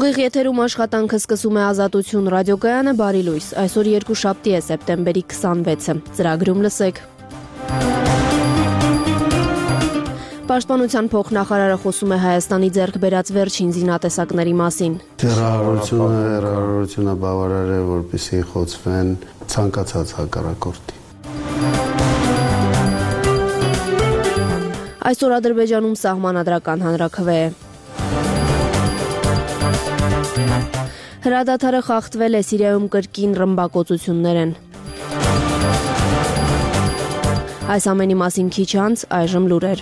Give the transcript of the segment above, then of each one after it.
Ուղիղ եթերում աշխատանքը սկսում է Ազատություն ռադիոկայանը, բարի լույս, այսօր երկուշաբթի է սեպտեմբերի 26-ը, ծրագրում լսեք։ Պաշտպանության փոխնախարարը խոսում է Հայաստանի ձեռք բերած վերջին զինատեսակների մասին։ Հեռահարությունը բավարար է, որպեսզի խոցվեն ցանկացած հակառակորդի։ Այսօր Ադրբեջանում սահմանադրական հանրաքվե է։ Հրադադարը խախտվել է, Սիրիայում կրկին ռմբակոծություններ են։ Այս ամենի մասին քիչ անց, այժմ լուրեր։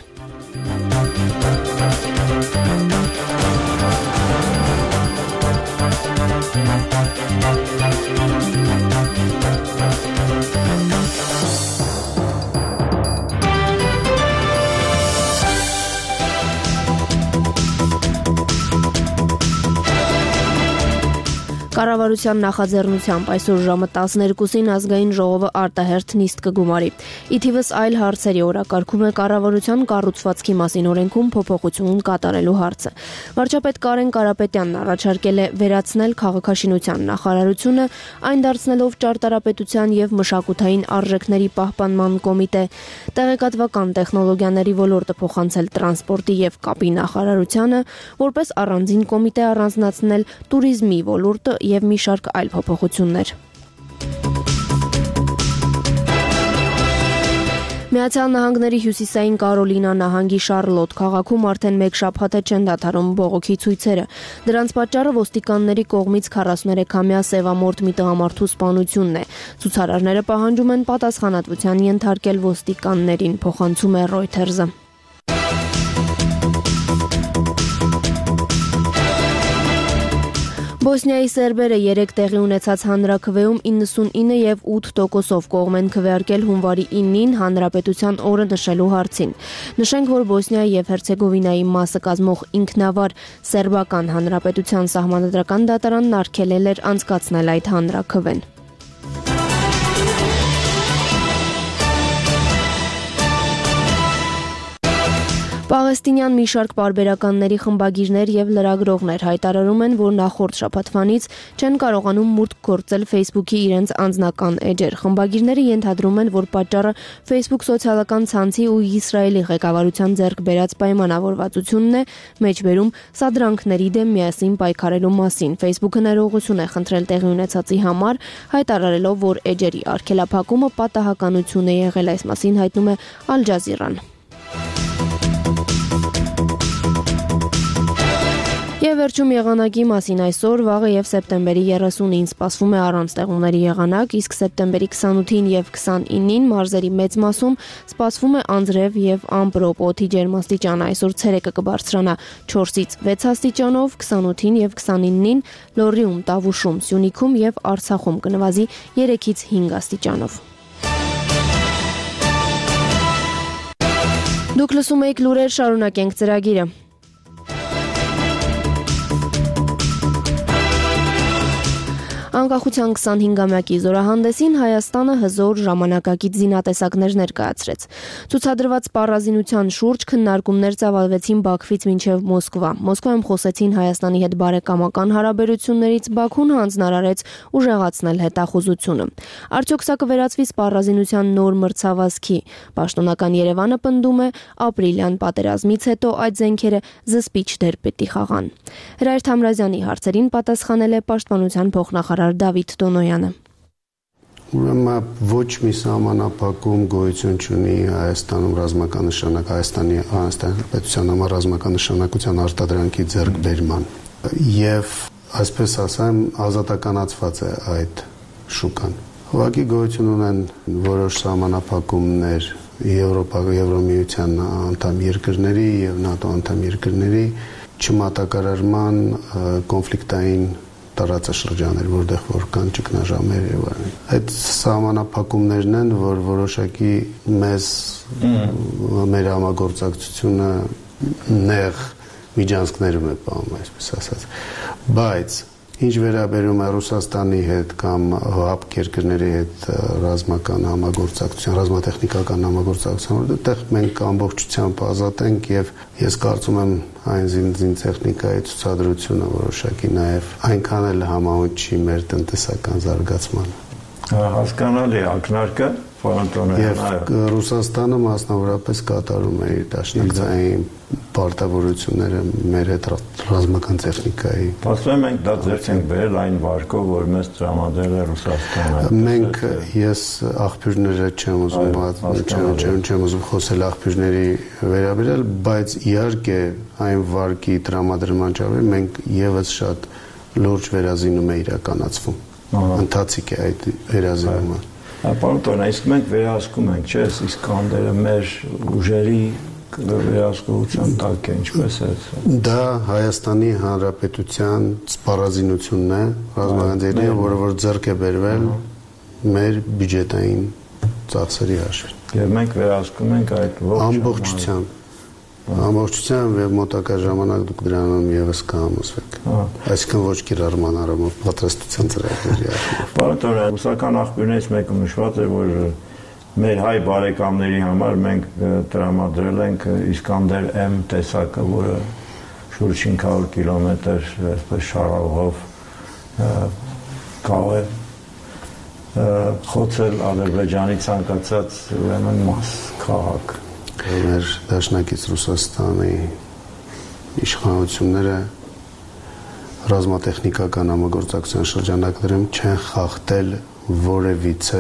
Կառավարության նախաձեռնությամբ այսօր ժամը 12-ին ազգային ժողովը արտահերթ նիստ կգումարի։ Ի թիվս այլ հարցերի օրակարգում է կառավարության կառուցվածքի մասին օրենքում փոփոխություն կատարելու հարցը։ Վարչապետ Կարեն Կարապետյանն առաջարկել է վերացնել քաղաքաշինության նախարարությունը, այն դարձնելով ճարտարապետության եւ մշակութային արժեքների պահպանման կոմիտե, տեղեկատվական տեխնոլոգիաների ոլորտը փոխանցել տրանսպորտի եւ կապի նախարարությանը, որպես առանձին կոմիտե առանձնացնել տուրիզմի ոլորտը եւ մի շարք այլ փոփոխություններ։ Միացյալ Նահանգների հյուսիսային Կարոլինա նահանգի Շարլոտ քաղաքում արդեն մեկ շաբաթ է չեն դադարում բողոքի ցույցերը։ Դրանց պատճառը ոստիկանների կողմից 43-ամյա սևամորթ մի տղամարդու սպանությունն է։ Ցուցարարները պահանջում են պատասխանատվության ենթարկել ոստիկաններին, փոխանցում է Reuters-ը։ Բոսնիայի սերբերը 3 տեղի ունեցած հանրաքվեում 99 եւ 8%-ով կողմ են քվեարկել հունվարի 9-ին հանրապետության օրը նշելու հարցին։ Նշենք, որ Բոսնիայի եւ Հերցեգովինայի մասը կազմող ինքնավար սերբական հանրապետության սահմանադրական դատարանն արգելել էր անցկացնել այդ հանրաքվեն։ Պաղեստինյան մի շարք պարբերականների խմբագիրներ եւ լրագրողներ հայտարարում են, որ նախորդ շաբաթվանից չեն կարողանում մուտք գործել Facebook-ի իրենց անձնական էջեր։ Խմբագիրները ենթադրում են, որ պատճառը Facebook սոցիալական ցանցի ու Իսրայելի ղեկավարության ձեռք բերած պայմանավորվածությունն է, մեջբերում սադրանքների դեմ միասին պայքարելու մասին։ Facebook-ը ներողություն է խնդրել տեղի ունեցածի համար, հայտարարելով, որ էջերի արգելափակումը պատահականություն է եղել, այս մասին հայտնում է Al Jazeera-ն։ Եվ վերջում եղանակի մասին այսօր վաղը եւ սեպտեմբերի 30-ին սպասվում է առանց տեղումների եղանակ, իսկ սեպտեմբերի 28-ին եւ 29-ին մարզերի մեծ մասում սպասվում է անձրև եւ ամպրոպ, օդի ջերմաստիճանը այսօր ցերեկը կբարձրանա 4-ից 6 աստիճանով, 28-ին եւ 29-ին Լոռիում, Տավուշում, Սյունիքում եւ Արցախում կնվազի 3-ից 5 աստիճանով։ Դուք լսում եք լուրեր, շարունակենք ծրագիրը։ Անկախության 25-ամյակի զորահանդեսին Հայաստանը հզոր ժամանակակից զինատեսակներ ներկայացրեց։ Ցուցադրված սպառազինության շուրջ քննարկումներ ծավալվեցին Բաքվից մինչև Մոսկվա։ Մոսկվայում խոսեցին Հայաստանի հետ բարեկամական հարաբերություններից, Բաքուն հանձնարարեց ուժեղացնել հետախուզությունը։ Արդյոք սա կվերածվի սպառազինության նոր մրցավազքի։ Պաշտոնական Երևանը պնդում է, ապրիլյան պատերազմից հետո այդ զենքերը զսպիչ դեր պիտի խաղան։ Հրայր Թամրազյանի հարցերին պատասխանել է պաշտպանության փոխնախարար Դավիթ Տոնոյանը։ Ուրեմն ոչ մի սահմանափակում գոյություն չունի Հայաստանում ռազմականնշանակ Հայաստանի Հանրապետության համար ռազմականնշանակության արտադրանքի ձեռքբերման եւ այսպես ասեմ ազատականացված է այդ շուկան։ Ուղղակի գոյություն ունեն որոշ սահմանափակումներ Եվրոմիության անդամ երկրների եւ ՆԱՏՕ անդամ երկրների չմատակարարման կոնֆլիկտային տարածաշրջաններ, որտեղ որ կան ճգնաժամեր եւ այլն։ Այդ սահմանափակումներն են, որ որոշակի մեր համագործակցությունը նեղ միջանցքներում է պահում, այսպես ասած։ Բայց Ինչ վերաբերում է Ռուսաստանի հետ կամ ՀԱՊԿ երկրների հետ ռազմական համագործակցության, ռազմատեխնիկական համագործակցության, որտեղ մենք ամբողջությամբ ազատ ենք եւ ես կարծում եմ այն զինտեխնիկայի ցուցադրությունը որոշակի նաեւ այնքան էլ համահունչ չի մեր տնտեսական զարգացմանը։ Հասկանալի ակնարկը Եվ Ռուսաստանը մասնավորապես կատարում է իր դաշնակցային պարտավորությունները մեր հետ ռազմական տեխնիկայի։ Ասում եմ մենք դա ձեռք ենք բերել այն վարկով, որ մեզ տրամադրել է Ռուսաստանը։ Մենք ես աղբյուրները չեմ ուզում խոսել աղբյուրների վերաբերյալ, բայց իհարկե այն վարկի տրամադրման ճավեր մենք եւս շատ լուրջ վերազինում է իրականացվում։ Ընթացիկ է այդ վերազինումը։ Պարոն Տոնա, իսկ մենք վերահսկում ենք, չէ՞, Իսկանդերը մեր ուժերի վերահսկողության տակ է, ինչպես է։ Դա Հայաստանի Հանրապետության սպառազինությունն է, ռազմական ձեռքերը, որը որ ձեռք է բերվել մեր բյուջետային ծախսերի հաշվին։ Եվ մենք վերահսկում ենք այդ ամբողջությամբ եւ մոտակա ժամանակ դուք դրանում եւս կհամոզվեք։ Այսինքն ոչ կիրառման առումով պատրաստության ծրագրերի առումով։ Պարոն Տոնա, ռուսական աղբյուրներից մեկը նշված է, որ մեր հայ բարեկամների համար մենք տրամադրել ենք Իսկանդեր M տեսակը, որը շուրջ 500 կիլոմետր այսպես շարավով կարող է խոցել Ադրբեջանի ցանկացած ուրեմն մաս քաղաք։ Մեր դաշնակից Ռուսաստանի իշխանությունները ռազմատեխնիկական համագործակցության շրջանակներում չեն խախտել որևիցե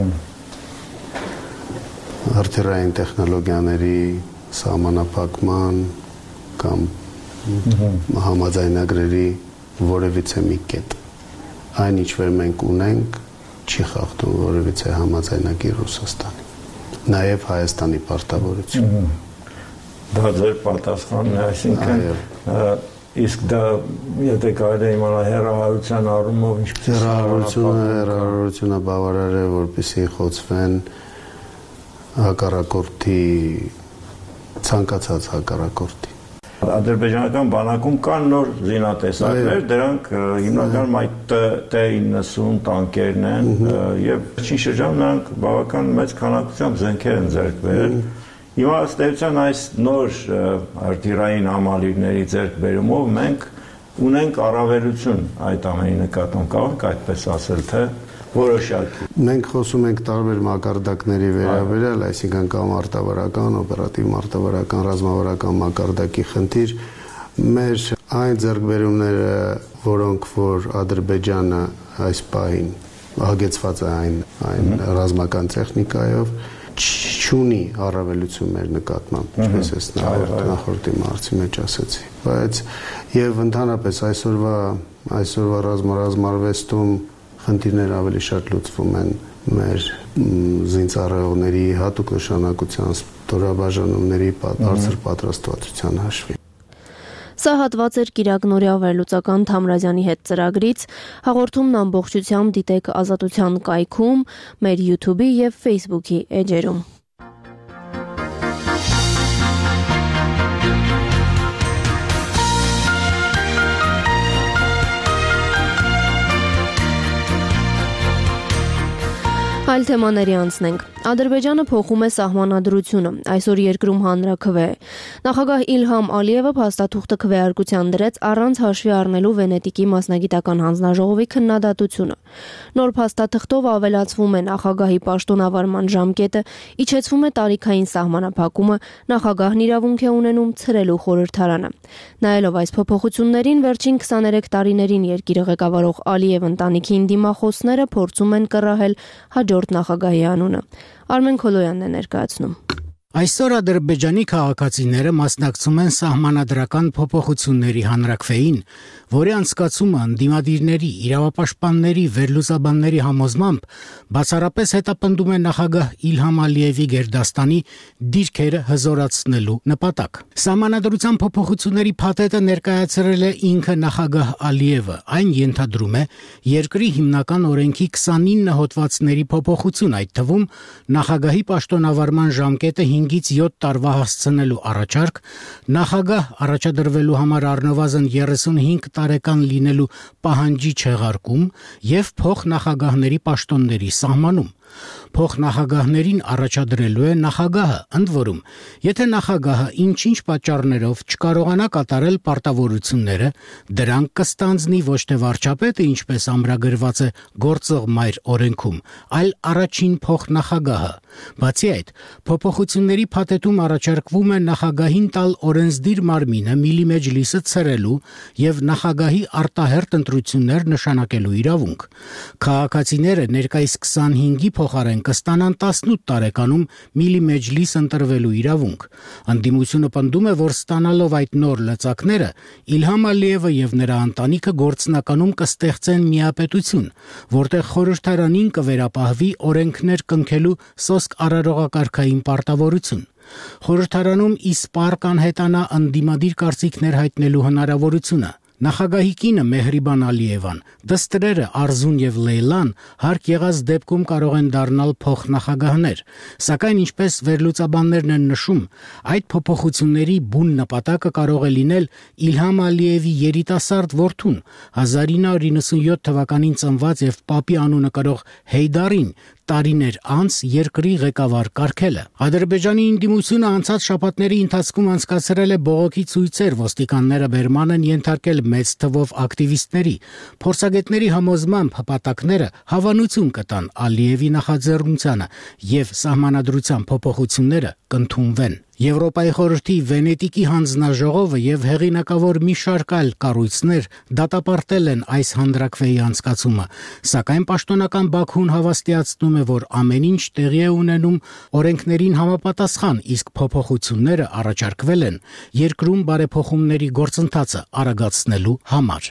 հրթիռային տեխնոլոգիաների սահմանափակման կամ համաձայնագրերի որևիցե մի կետ։ Այն ինչ որ մենք ունենք, չի խախտում որևիցե համաձայնագիր Ռուսաստանի։ Նաև Հայաստանի պարտավորություն։ Դա ձեր պատասխանն է, այսինքն իսկ դա եթե կարելի է իմանալ հեռահարության առումով ինչպես հեռահարությունը բավարար է, որպեսզի խոցվեն հակառակորդի ցանկացած հակառակորդի։ Ադրբեջանական բանակում կան նոր զինատեսակներ, դրանք հիմնականում այդ T-90 տանկերն են եւ վերջին շրջանում նրանք բավական մեծ քանակությամբ զենքեր են ձեռք բերել։ Հիմա ըստ էության այս նոր հրթիռային համալիրների ձեռքբերումով մենք ունենք առավելություն այդ ամենի նկատմամբ, կարող ենք այդպես ասել, թե որոշակի։ Մենք խոսում ենք տարբեր մակարդակների վերաբերյալ, այսինքն կամ արտավարական, օպերատիվ մարտավարական, ռազմավարական մակարդակի խնդիր, մեր այն ձեռքբերումները, որոնք որ Ադրբեջանը այս պահին հագեցված է այն ռազմական տեխնիկայով, չունի առավելություն մեր նկատմամբ, ինչպես ես նախորդի մարզի մեջ ասեցի, բայց եւ ընդհանրապես այսօրվա ռազմարվեստում խնդիրները ավելի շատ լուծվում են մեր զինծառայողների հատուկ նշանակության ստորաբաժանումների բարձր պատրաստվածության հաշվին։ Սա հատված էր Կիրակ Նորյա վերլուծական Թամրազյանի հետ ծրագրից, հաղորդումն ամբողջությամբ դիտեք Ազատության կայքում, մեր YouTube-ի եւ Facebook-ի էջերում։ Այլ թեմաների անցնենք։ Ադրբեջանը փոխում է սահմանադրությունը, այսօր երկրում հանրաքվե է։ Նախագահ Իլհամ Ալիևը փաստաթուղթը քվեարկության դրեց առանց հաշվի առնելու Վենետիկի մասնագիտական հանձնաժողովի քննադատությունը։ Նոր փաստաթղթով ավելացվում է նախագահի պաշտոնավարման ժամկետը, իջեցվում է տարիքային սահմանափակումը, նախագահն իրավունք է ունենում ցրելու խորհրդարանը։ Նայելով այս փոփոխություններին, վերջին 23 տարիներին երկիրը ղեկավարող Ալիև ընտանիքին դիմախոսները փորձում են կռահել հաջորդ նախագահի անունը։ Արմեն Քոլոյանն է ներկայացնում։ Այսօր Ադրբեջանի քաղաքացիները մասնակցում են սահմանադրական փոփոխությունների հանրաքվեին, որի անցկացումը ընդդիմադիրների, իրավապաշտպանների, վերլուծաբանների համոզմամբ բացառապես հետապնդում է նախագահ Իլհամ Ալիևի գերդաստանի դիրքերը հզորացնելու նպատակ։ Սահմանադրության փոփոխությունների փաթեթը ներկայացրել է ինքը նախագահ Ալիևը։ Այն ենթադրում է երկրի հիմնական օրենքի 29 հոդվածների փոփոխություն, այդ թվում նախագահի պաշտոնավարման ժամկետը 5 5-ից 7 տարվա հասցնելու առաջարկ, նախագահ առաջադրվելու համար առնվազն 35 տարեկան լինելու պահանջի չեղարկում եւ փոխնախագահների պաշտոնների սահմանում։ Փոխնախագահներին առաջադրելու է նախագահը, ընդ որում, եթե նախագահը ինչ-ինչ պատճառներով չկարողանա կատարել պարտավորությունները, դրանք կստանձնի ոչ թե վարչապետը, ինչպես ամրագրված է գործող մայր օրենքում, այլ առաջին փոխնախագահը։ Բացի այդ, փոփոխությունների փաթեթում առաջարկվում է նախագահին տալ օրենսդիր մարմինը Միլի Մեջլիսը ցրելու եւ նախագահի արտահերթ ընտրություններ նշանակելու իրավունք։ Քաղաքացիները ներկայիս 25-ի փոխարեն կստանան 18 տարեկանում Միլի Մեջլիս ընտրվելու իրավունք։ Անդիմությունը պնդում է, որ ստանալով այդ նոր լծակները, Իլհամ Ալիևը եւ նրա ընտանիքը գործնականում կստեղծեն միապետություն, որտեղ խորհրդարանին կվերապահվի օրենքներ կնքելու սոսկ արարողակարգային պարտավորություն։ Խորհրդարանում իսպառ կանհետանա ընդդիմադիր կարծիքներ հայտնելու հնարավորությունը։ Նախագահի կինը Մեհրիբան Ալիևան, դստրերը Արզուն եւ Լեյլան հարկ եղած դեպքում կարող են դառնալ փոխնախագահներ, սակայն ինչպես վերլուծաբաններն են նշում, այդ փոփոխությունների բուն նպատակը կարող է լինել Իլհամ Ալիևի երիտասարդ որդուն 1997 թվականին ծնված եւ պապի անունը կրող Հեյդարին տարիներ անց երկրի ղեկավար կարգելը։ Ադրբեջանի ընդդիմությունը անցած շաբաթների ընթացքում անցկացրել է բողոքի ցույցեր, ոստիկանները բերման են ենթարկել մեծ թվով ակտիվիստների։ Փորձագետների համոզմամբ հպատակները հավանություն կտան Ալիևի նախաձեռնությանը եւ սահմանադրության փոփոխությունները կընդունվեն։ Եվրոպայի խորհրդի Վենետիկի հանձնաժողովը եւ հեղինակավոր մի շարք այլ կառույցներ դատապարտել են այս հանրաքվեի անցկացումը, սակայն պաշտոնական Բաքուն հավաստիացնում է, որ ամեն ինչ տեղի է ունենում օրենքներին համապատասխան, իսկ փոփոխությունները առաջարկվել են երկրում բարեփոխումների գործընթացը արագացնելու համար։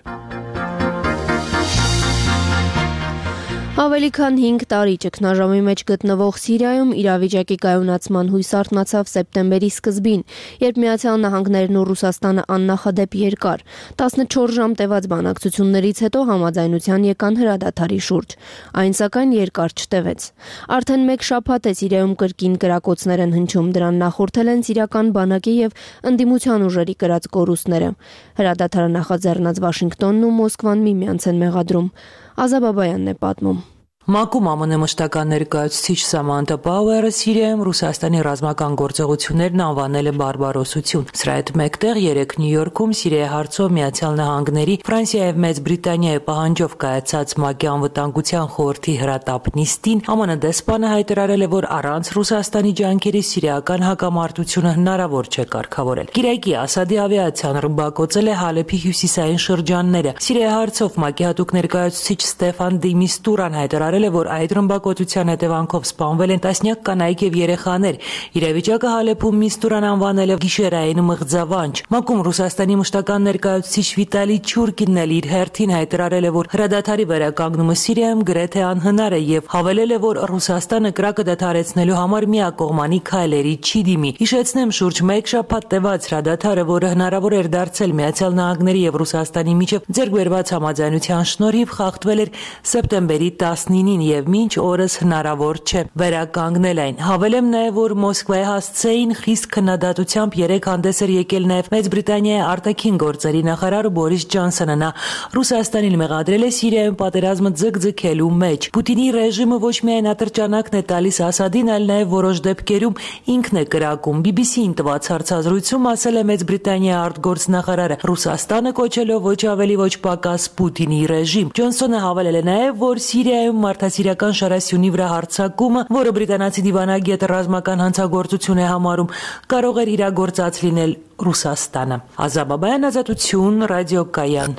Ավելի քան 5 տարի ճգնաժամի մեջ գտնվող Սիրիայում իրավիճակի կայունացման հույս արթնացավ սեպտեմբերի սկզբին, երբ Միացյալ Նահանգներն ու Ռուսաստանը աննախադեպ երկար 14 ժամ տևած բանակցություններից հետո համաձայնության եկան հրադադարի շուրջ։ Այն սակայն երկար չտևեց։ Արդեն 1 շաբաթ է Սիրիայում կրկին կրակոցներ են հնչում, դրան նախորդել են սիրիական բանակի եւ ընդդիմության ուժերի կրած կորուստները։ Հրադադարը նախաձեռնած Վաշինգտոնն ու Մոսկվան միմյանց են մեղադրում։ Ազաբաբայանն է պատմում։ ՄԱԿ-ում ԱՄՆ մշտական ներկայացուցիչ Սամանթա Պաուերը Սիրիայում Ռուսաստանի ռազմական գործողություններն անվանել է բարբարոսություն։ Սրա հետ մեկտեղ 3 Նյու Յորքում Սիրիայի հարցով Միացյալ Նահանգների, Ֆրանսիայի եւ Մեծ Բրիտանիայի պահանջով կայացած ՄԱԿ-ի անվտանգության խորհրդի հրատապ նիստին ԱՄՆ դեսպանը հայտարարել է, որ առանց Ռուսաստանի ջանքերի սիրիական հակամարտությունը հնարավոր չէ կարգավորել։ Կիրակի Ասադի ավիացիան ռմբակոծել է Հալեփի հյուսիսային շրջանները։ Սիրիայի հարցով ՄԱԿ-ի հատուկ ներկայացուցիչ Ստեֆան դի Միստուրան հայտարարել է, որ այդ ռմբակոծության հետևանքով սպանվել են տասնյակ կանայք եւ երեխաներ։ Իրավիճակը Հալեփում Միստուրան անվանել է գիշերային մղձավանջ։ ՄԱԿ-ում Ռուսաստանի մշտական ներկայացուցիչ Վիտալի Չուրկինն էլ իր հերթին հայտարարել է, որ հրադադարի վերականգնումը Սիրիայում գրեթե անհնար է եւ հավելել է, որ Ռուսաստանը կրակը դադարեցնելու համար միակողմանի քայլերի չի դիմի։ Հիշեցնեմ, շուրջ 1 շաբաթ տևած հրադադարը, որը հնարավոր էր դարձել Միացյալ Նահանգների եւ Ռուսաստանի միջև ձեռք բերված համաձայնության շնորհիվ, խախտվել էր սեպտեմբերի 19-ին եւ մինչ օրս հնարավոր չէ վերականգնել այն։ Հավելեմ նաեւ, որ Մոսկվայի հասցեին խիստ քննադատությամբ 3 հանդես էր եկել նաեւ Մեծ Բրիտանիայի արտաքին գործերի նախարար Բորիս Ջոնսոնը։ Նա Ռուսաստանին մեղադրել է Սիրիայում պատերազմը ձգձգելու մեջ։ Պուտինի ռեժիմը ոչ միայն ատրճանակն է տալիս Ասադին, այլ նաեւ որոշ դեպքերում ինքն է կրակում։ BBC-ին տված հարցազրույցում ասել է Մեծ Բրիտանիայի արտգործնախարարը, Ռուսաստանը կոչելով ոչ ավելի ոչ պակաս Պուտինի ռեժիմ։ Ջոնսոնը հավելել է նաեւ, որ Սիրիայում մարդասիրական շարասյունի վրա հարձակումը, որը բրիտանացի դիվանագետը ռազմական հանցագործություն է համարում, կարող էր իրագործած լինել Ռուսաստանը։ Ազաբաբայան, Ազատություն, ռադիոկայան։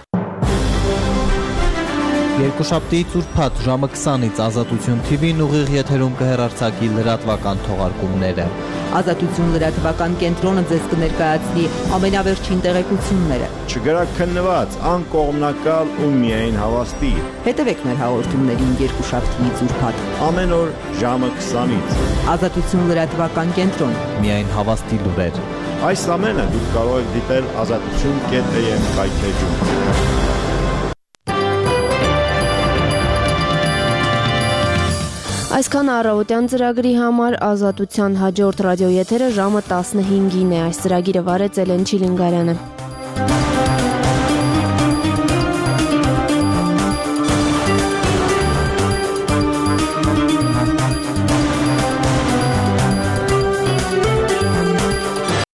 Երկուշաբթի ծուրփաթ ժամը 20-ից Ազատություն TV-ն ուղիղ եթերում կհեռարձակի լրատվական թողարկումները։ Ազատություն լրատվական կենտրոնը ձեզ կներկայացնի ամենավերջին տեղեկությունները։ Չգրաքննված, անկողմնակալ ու միայն հավաստի։ Հետևեք մեր հաղորդումներին երկուշաբթի ծուրփաթ Ամեն օր ժամը 20-ից։ Ազատություն լրատվական կենտրոն։ Միայն հավաստի լուրեր։ Այս ամենը դուք կարող եք դիտել azatutun.am կայքեջում։ Այսքան առավոտյան ծրագրի համար Ազատության հաջորդ ռադիոեթերը ժամը 15-ին է։ Այս ծրագիրը վարեց Էլեն Չիլինգարյանը։